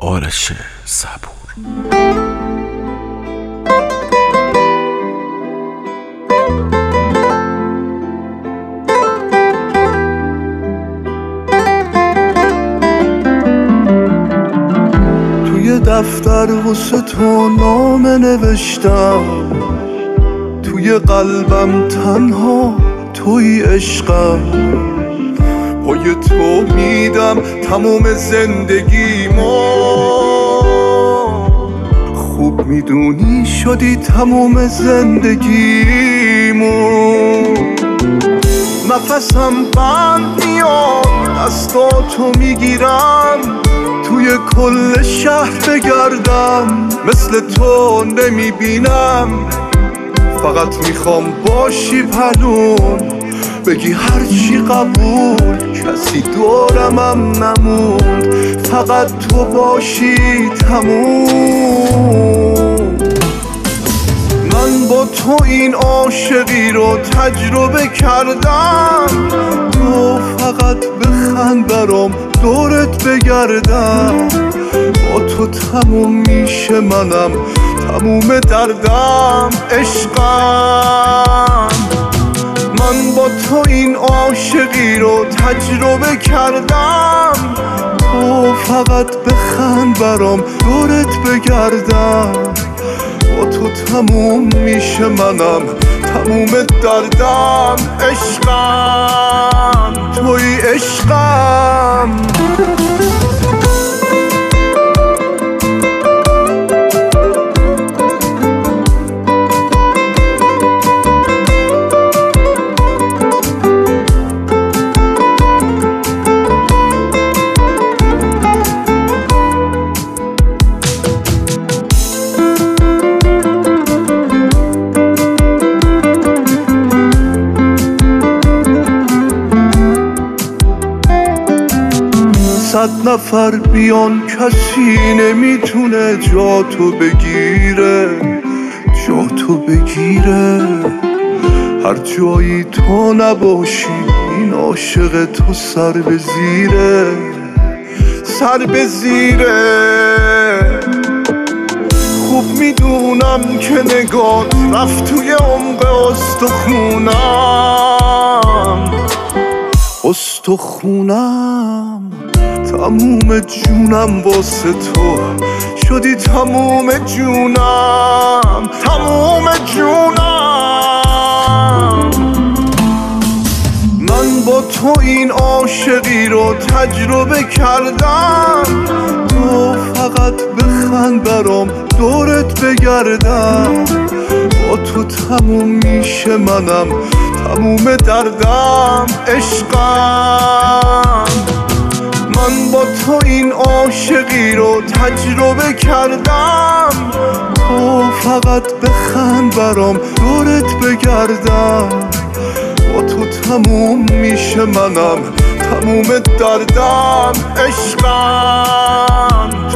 آرش صبور. توی دفتر واسه تو نامه نوشتم، توی قلبم تنها توی عشقم، پای تو میدم تموم زندگیمو، خوب میدونی شدی تموم زندگیمو. نفسم بند میاد دستاتو میگیرم، توی کل شهر بگردم مثل تو نمیبینم، فقط میخوام باشی پنوم، بگی هرچی قبول، کسی دورمم نموند، فقط تو باشی تموم. من با تو این عاشقی رو تجربه کردم، تو فقط بخند برام دورت بگردم، با تو تموم میشه منم تموم دردم عشقم. من با تو این عاشقی رو تجربه کردم، تو فقط بخند برام دورت بگردم، با تو تموم میشه منم تموم دردم عشقم، توی عشقم. صد نفر بیان کسی نمیتونه جاتو بگیره، جاتو بگیره. هر جایی تو نباشی این عاشق تو سر به زیره، سر به زیره. خوب میدونم که نگات رفت توی عمق استخونم، استخونم. تموم جونم واسه تو شدی تموم جونم، تموم جونم. من با تو این عاشقی رو تجربه کردم، تو فقط بخند برام دورت بگردم، با تو تموم میشه منم تموم دردم عشقم. من با تو این عاشقی رو تجربه کردم، تو فقط بخند برام دورت بگردم، با تو تموم میشه منم تموم دردم عشقم.